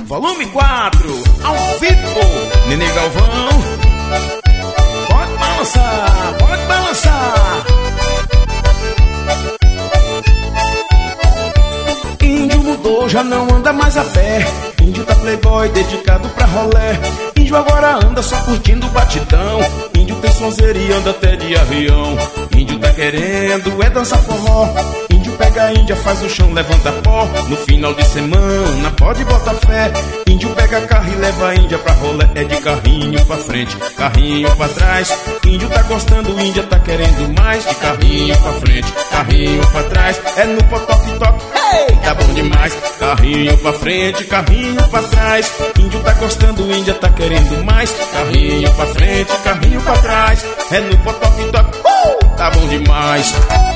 volume 4, ao vivo, Nenê Galvão. Pode balançar, pode balançar. Índio mudou, já não anda mais a pé. Índio tá playboy, dedicado pra rolé. Índio agora anda só curtindo o batidão. Índio tem sonzeira e anda até de avião. Índio tá querendo é dançar forró. Índio pega a Índia, faz o chão, levanta pó. No final de semana pode botar fé. Índio pega carro e leva a Índia pra rolé. É de carrinho pra frente, carrinho pra trás. Índio tá gostando, Índia tá querendo mais. De carrinho pra frente, carrinho pra trás. É no potoque-toque, hey, tá bom demais. Carrinho pra frente, carrinho pra trás. Índio tá gostando, Índia tá querendo mais. Carrinho pra frente, carrinho pra trás. É no potoque-toque, tá bom demais.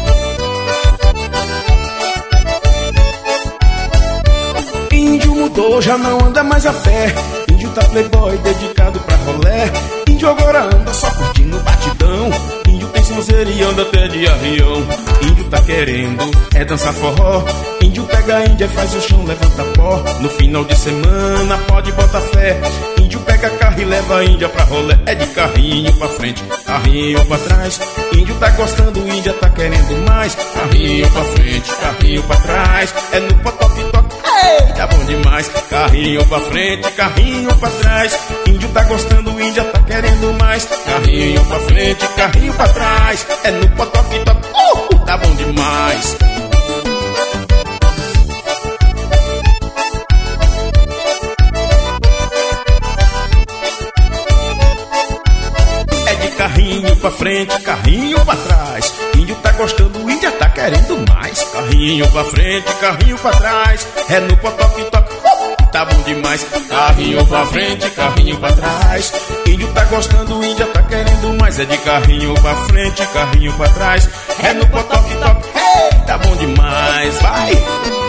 Índio mudou, já não anda mais a pé. Índio tá playboy, dedicado pra rolé. Índio agora anda só curtindo batidão. Índio tem sonzeira e anda até de avião. Índio tá querendo é dançar forró. Índio pega a Índia e faz o chão, levanta pó. No final de semana pode botar fé. Índio pega carro e leva a Índia pra rolé. É de carrinho pra frente, carrinho pra trás. Índio tá gostando, Índia tá querendo mais. Carrinho pra frente, carrinho pra trás. É no potoque-toque, hey, tá bom demais. Carrinho pra frente, carrinho pra trás. Índio tá gostando, Índia tá querendo mais. Carrinho pra frente, carrinho pra trás. É no potoque-toque, tá bom demais. É de carrinho pra frente, carrinho pra trás. Índio tá gostando, Índia tá querendo mais. Carrinho pra frente, carrinho pra trás. É no potoque-toque, tá bom demais. Carrinho pra frente, carrinho pra trás. Índio tá gostando, Índia tá querendo mais. É de carrinho pra frente, carrinho pra trás. É no potoque-toque, hey, tá bom demais. Vai!